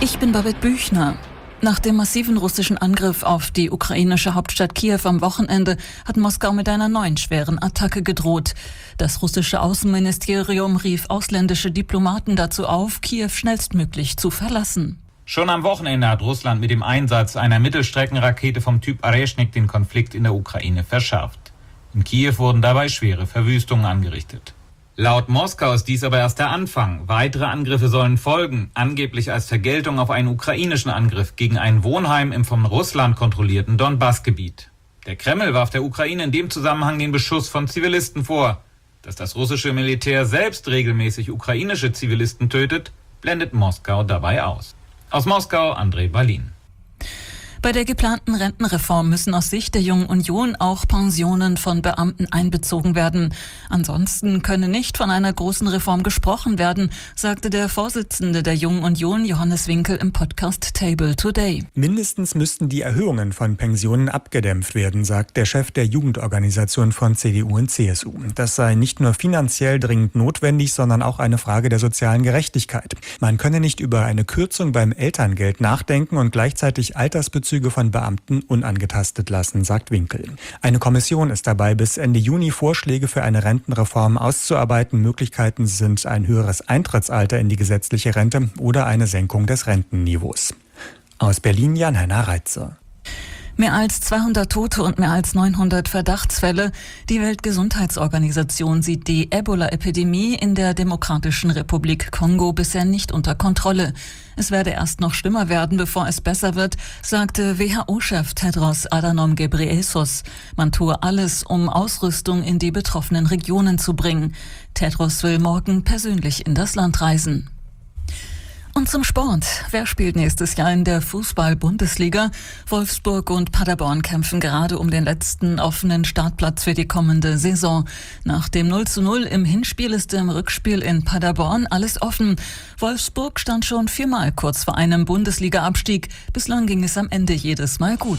Ich bin Babette Büchner. Nach dem massiven russischen Angriff auf die ukrainische Hauptstadt Kiew am Wochenende hat Moskau mit einer neuen schweren Attacke gedroht. Das russische Außenministerium rief ausländische Diplomaten dazu auf, Kiew schnellstmöglich zu verlassen. Schon am Wochenende hat Russland mit dem Einsatz einer Mittelstreckenrakete vom Typ Areshnik den Konflikt in der Ukraine verschärft. In Kiew wurden dabei schwere Verwüstungen angerichtet. Laut Moskau ist dies aber erst der Anfang. Weitere Angriffe sollen folgen, angeblich als Vergeltung auf einen ukrainischen Angriff gegen ein Wohnheim im von Russland kontrollierten Donbass-Gebiet. Der Kreml warf der Ukraine in dem Zusammenhang den Beschuss von Zivilisten vor. Dass das russische Militär selbst regelmäßig ukrainische Zivilisten tötet, blendet Moskau dabei aus. Aus Moskau, André Balin. Bei der geplanten Rentenreform müssen aus Sicht der Jungen Union auch Pensionen von Beamten einbezogen werden. Ansonsten könne nicht von einer großen Reform gesprochen werden, sagte der Vorsitzende der Jungen Union, Johannes Winkel, im Podcast Table Today. Mindestens müssten die Erhöhungen von Pensionen abgedämpft werden, sagt der Chef der Jugendorganisation von CDU und CSU. Das sei nicht nur finanziell dringend notwendig, sondern auch eine Frage der sozialen Gerechtigkeit. Man könne nicht über eine Kürzung beim Elterngeld nachdenken und gleichzeitig Altersbezüge von Beamten unangetastet lassen, sagt Winkel. Eine Kommission ist dabei, bis Ende Juni Vorschläge für eine Rentenreform auszuarbeiten. Möglichkeiten sind ein höheres Eintrittsalter in die gesetzliche Rente oder eine Senkung des Rentenniveaus. Aus Berlin Jan-Henner Reitze. Mehr als 200 Tote und mehr als 900 Verdachtsfälle. Die Weltgesundheitsorganisation sieht die Ebola-Epidemie in der Demokratischen Republik Kongo bisher nicht unter Kontrolle. Es werde erst noch schlimmer werden, bevor es besser wird, sagte WHO-Chef Tedros Adhanom Ghebreyesus. Man tue alles, um Ausrüstung in die betroffenen Regionen zu bringen. Tedros will morgen persönlich in das Land reisen. Und zum Sport. Wer spielt nächstes Jahr in der Fußball-Bundesliga? Wolfsburg und Paderborn kämpfen gerade um den letzten offenen Startplatz für die kommende Saison. Nach dem 0:0 im Hinspiel ist im Rückspiel in Paderborn alles offen. Wolfsburg stand schon 4-mal kurz vor einem Bundesliga-Abstieg. Bislang ging es am Ende jedes Mal gut.